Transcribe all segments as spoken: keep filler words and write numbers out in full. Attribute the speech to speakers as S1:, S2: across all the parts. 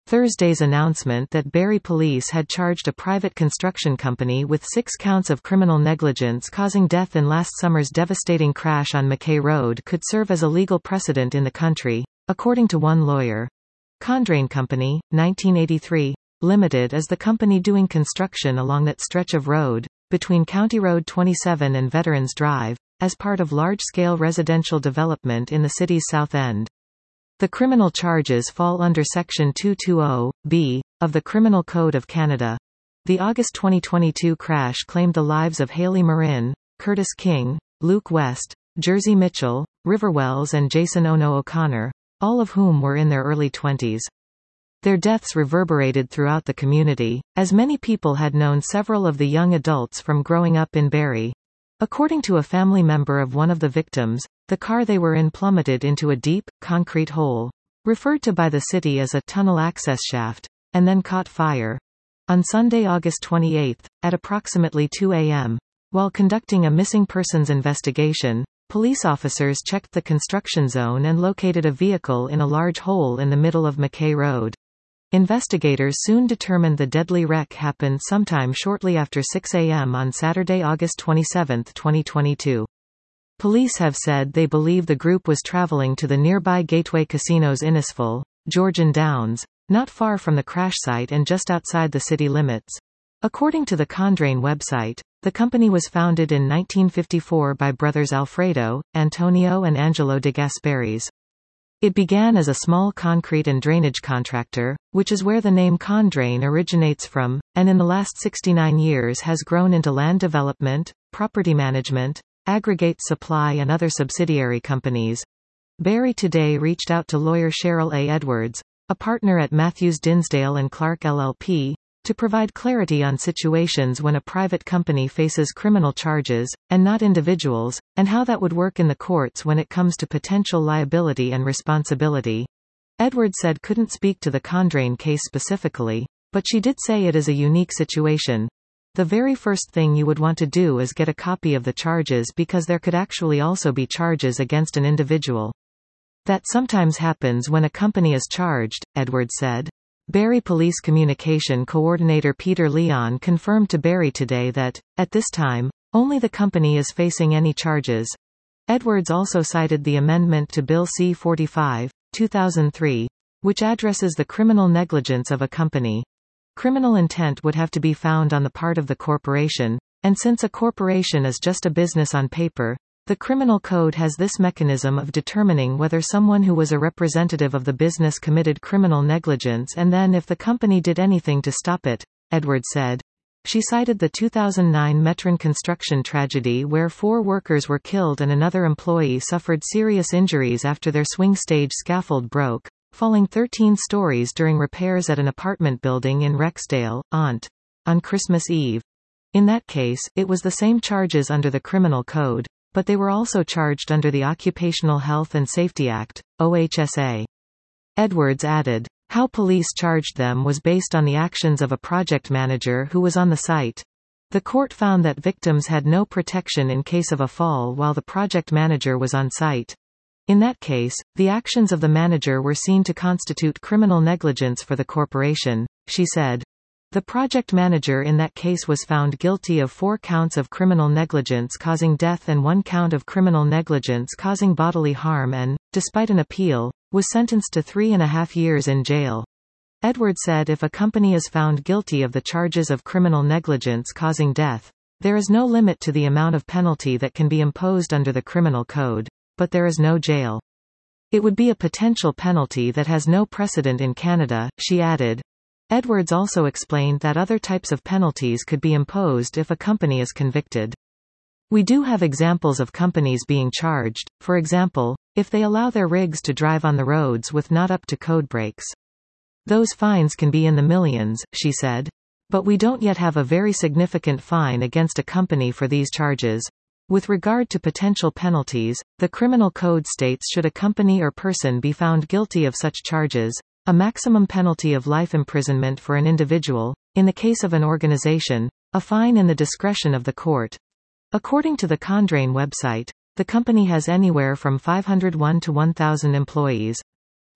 S1: Thursday's announcement that Barrie police had charged a private construction company with six counts of criminal negligence causing death in last summer's devastating crash on McKay Road could serve as a legal precedent in the country, according to one lawyer. Condrain Company, nineteen eighty-three, Limited is the company doing construction along that stretch of road, between County Road twenty-seven and Veterans Drive, as part of large-scale residential development in the city's South End. The criminal charges fall under Section two twenty B of the Criminal Code of Canada. The August twenty twenty-two crash claimed the lives of Haley Marin, Curtis King, Luke West, Jersey Mitchell, River Wells and Jason Ono O'Connor, all of whom were in their early twenties. Their deaths reverberated throughout the community, as many people had known several of the young adults from growing up in Barrie. According to a family member of one of the victims, the car they were in plummeted into a deep, concrete hole, referred to by the city as a tunnel access shaft, and then caught fire. On Sunday, August twenty-eighth, at approximately two a m, while conducting a missing persons investigation, police officers checked the construction zone and located a vehicle in a large hole in the middle of McKay Road. Investigators soon determined the deadly wreck happened sometime shortly after six a m on Saturday, August twenty-seventh, twenty twenty-two. Police have said they believe the group was traveling to the nearby Gateway Casinos Innisfil, Georgian Downs, not far from the crash site and just outside the city limits. According to the Condrain website, the company was founded in nineteen fifty-four by brothers Alfredo, Antonio and Angelo de Gasparis. It began as a small concrete and drainage contractor, which is where the name Condrain originates from, and in the last sixty-nine years has grown into land development, property management, aggregate supply and other subsidiary companies. Barrie Today reached out to lawyer Cheryl A. Edwards, a partner at Matthews Dinsdale and Clark L L P, to provide clarity on situations when a private company faces criminal charges, and not individuals, and how that would work in the courts when it comes to potential liability and responsibility. Edwards said couldn't speak to the Condrain case specifically, but she did say it is a unique situation. The very first thing you would want to do is get a copy of the charges because there could actually also be charges against an individual. That sometimes happens when a company is charged, Edwards said. Barrie Police Communication Coordinator Peter Leon confirmed to Barrie Today that, at this time, only the company is facing any charges. Edwards also cited the amendment to Bill C forty-five, two thousand three, which addresses the criminal negligence of a company. Criminal intent would have to be found on the part of the corporation, and since a corporation is just a business on paper, the Criminal Code has this mechanism of determining whether someone who was a representative of the business committed criminal negligence and then if the company did anything to stop it, Edwards said. She cited the two thousand nine Metron construction tragedy where four workers were killed and another employee suffered serious injuries after their swing stage scaffold broke, falling thirteen stories during repairs at an apartment building in Rexdale, Ont, on Christmas Eve. In that case, it was the same charges under the Criminal Code, but they were also charged under the Occupational Health and Safety Act, O H S A. Edwards added, how police charged them was based on the actions of a project manager who was on the site. The court found that victims had no protection in case of a fall while the project manager was on site. In that case, the actions of the manager were seen to constitute criminal negligence for the corporation, she said. The project manager in that case was found guilty of four counts of criminal negligence causing death and one count of criminal negligence causing bodily harm and, despite an appeal, was sentenced to three and a half years in jail. Edwards said if a company is found guilty of the charges of criminal negligence causing death, there is no limit to the amount of penalty that can be imposed under the Criminal Code, but there is no jail. It would be a potential penalty that has no precedent in Canada, she added. Edwards also explained that other types of penalties could be imposed if a company is convicted. We do have examples of companies being charged, for example, if they allow their rigs to drive on the roads with not up to code brakes. Those fines can be in the millions, she said. But we don't yet have a very significant fine against a company for these charges. With regard to potential penalties, the Criminal Code states should a company or person be found guilty of such charges, a maximum penalty of life imprisonment for an individual, in the case of an organization, a fine in the discretion of the court. According to the Condrain website, the company has anywhere from five hundred one to one thousand employees.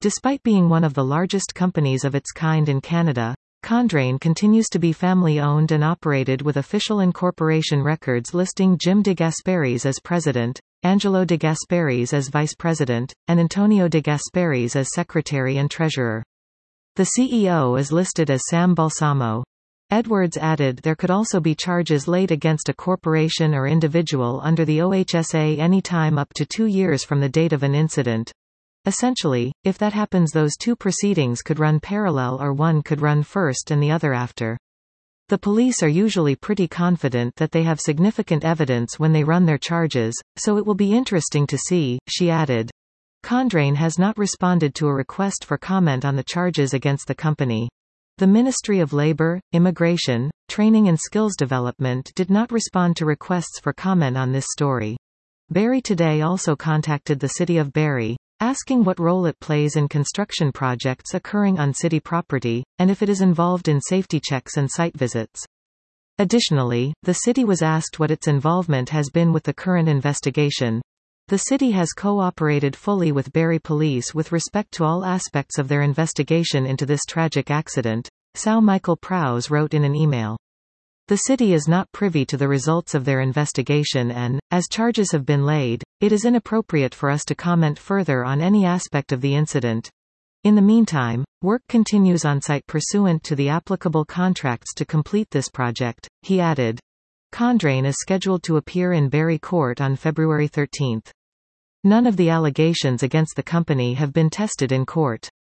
S1: Despite being one of the largest companies of its kind in Canada, Condrain continues to be family-owned and operated with official incorporation records listing Jim de Gasperis as president, Angelo de Gasperis as vice president, and Antonio de Gasperis as secretary and treasurer. The C E O is listed as Sam Balsamo. Edwards added there could also be charges laid against a corporation or individual under the O H S A any time up to two years from the date of an incident. Essentially, if that happens, those two proceedings could run parallel or one could run first and the other after. The police are usually pretty confident that they have significant evidence when they run their charges, so it will be interesting to see, she added. Condrain has not responded to a request for comment on the charges against the company. The Ministry of Labour, Immigration, Training and Skills Development did not respond to requests for comment on this story. Barrie Today also contacted the City of Barrie, asking what role it plays in construction projects occurring on city property, and if it is involved in safety checks and site visits. Additionally, the city was asked what its involvement has been with the current investigation. The city has cooperated fully with Barrie Police with respect to all aspects of their investigation into this tragic accident, Sir Michael Prowse wrote in an email. The city is not privy to the results of their investigation and, as charges have been laid, it is inappropriate for us to comment further on any aspect of the incident. In the meantime, work continues on site pursuant to the applicable contracts to complete this project, he added. Condrain is scheduled to appear in Barrie Court on February thirteenth. None of the allegations against the company have been tested in court.